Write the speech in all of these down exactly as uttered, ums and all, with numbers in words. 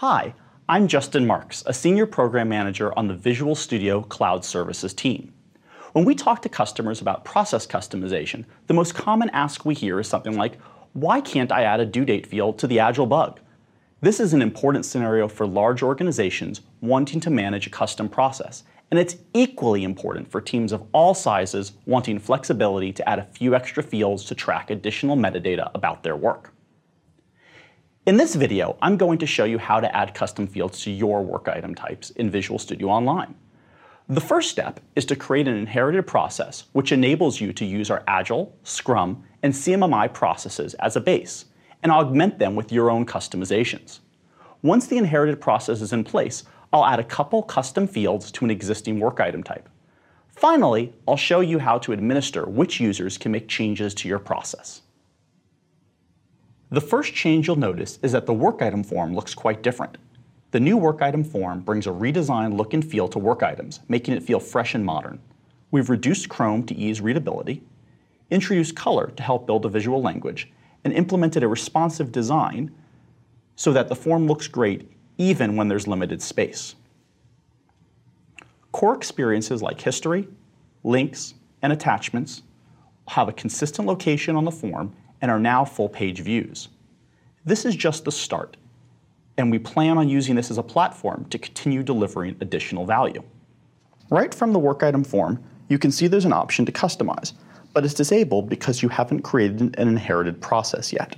Hi, I'm Justin Marks, a Senior Program Manager on the Visual Studio Cloud Services team. When we talk to customers about process customization, the most common ask we hear is something like, why can't I add a due date field to the Agile bug? This is an important scenario for large organizations wanting to manage a custom process, and it's equally important for teams of all sizes wanting flexibility to add a few extra fields to track additional metadata about their work. In this video, I'm going to show you how to add custom fields to your work item types in Visual Studio Online. The first step is to create an inherited process which enables you to use our Agile, Scrum, and C M M I processes as a base, and augment them with your own customizations. Once the inherited process is in place, I'll add a couple custom fields to an existing work item type. Finally, I'll show you how to administer which users can make changes to your process. The first change you'll notice is that the work item form looks quite different. The new work item form brings a redesigned look and feel to work items, making it feel fresh and modern. We've reduced Chrome to ease readability, introduced color to help build a visual language, and implemented a responsive design so that the form looks great even when there's limited space. Core experiences like history, links, and attachments have a consistent location on the form and are now full-page views. This is just the start, and we plan on using this as a platform to continue delivering additional value. Right from the work item form, you can see there's an option to customize, but it's disabled because you haven't created an inherited process yet.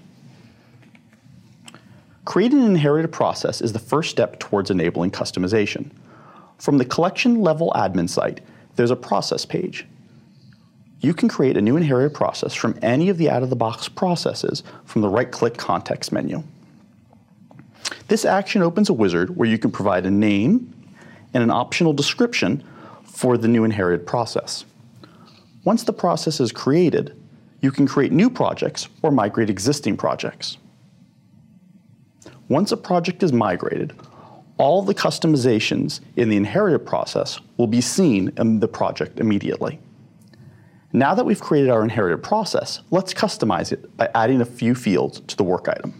Creating an inherited process is the first step towards enabling customization. From the collection level admin site, there's a process page. You can create a new inherited process from any of the out-of-the-box processes from the right-click context menu. This action opens a wizard where you can provide a name and an optional description for the new inherited process. Once the process is created, you can create new projects or migrate existing projects. Once a project is migrated, all the customizations in the inherited process will be seen in the project immediately. Now that we've created our inherited process, let's customize it by adding a few fields to the work item.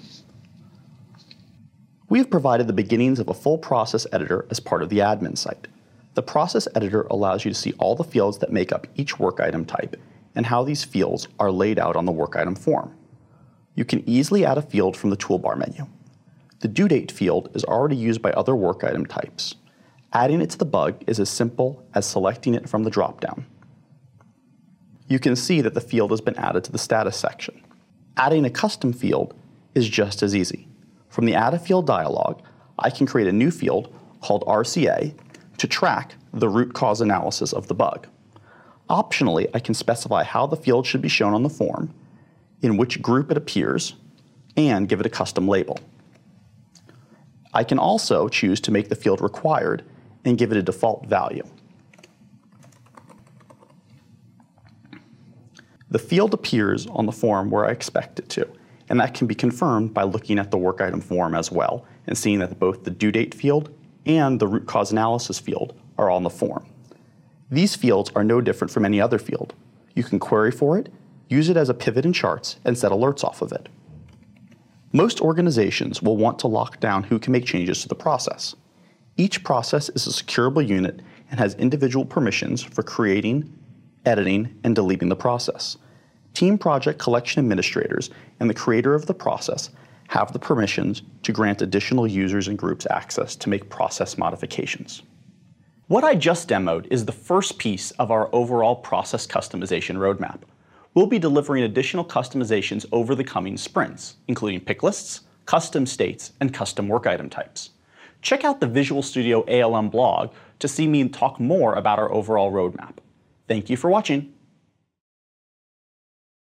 We have provided the beginnings of a full process editor as part of the admin site. The process editor allows you to see all the fields that make up each work item type and how these fields are laid out on the work item form. You can easily add a field from the toolbar menu. The due date field is already used by other work item types. Adding it to the bug is as simple as selecting it from the dropdown. You can see that the field has been added to the status section. Adding a custom field is just as easy. From the Add a Field dialog, I can create a new field called R C A to track the root cause analysis of the bug. Optionally, I can specify how the field should be shown on the form, in which group it appears, and give it a custom label. I can also choose to make the field required and give it a default value. The field appears on the form where I expect it to, and that can be confirmed by looking at the work item form as well and seeing that both the due date field and the root cause analysis field are on the form. These fields are no different from any other field. You can query for it, use it as a pivot in charts, and set alerts off of it. Most organizations will want to lock down who can make changes to the process. Each process is a secureable unit and has individual permissions for creating, editing, and deleting the process. Team project collection administrators and the creator of the process have the permissions to grant additional users and groups access to make process modifications. What I just demoed is the first piece of our overall process customization roadmap. We'll be delivering additional customizations over the coming sprints, including pick lists, custom states, and custom work item types. Check out the Visual Studio A L M blog to see me talk more about our overall roadmap. Thank you for watching.